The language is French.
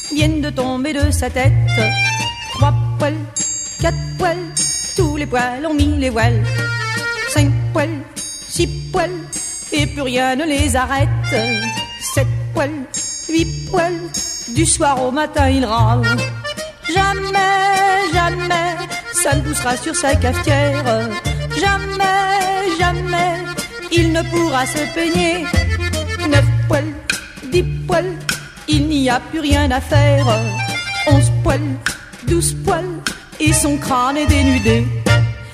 viennent de tomber de sa tête. 3 poils, 4 poils, tous les poils ont mis les voiles. 5 poils, 6 poils, et plus rien ne les arrête. 7 poils, 8 poils, du soir au matin il râle. Jamais, jamais, ça ne poussera sur sa cafetière. Jamais, jamais, il ne pourra se peigner. 9 poils, 10 poils, il n'y a plus rien à faire. 11 poils, 12 poils, et son crâne est dénudé.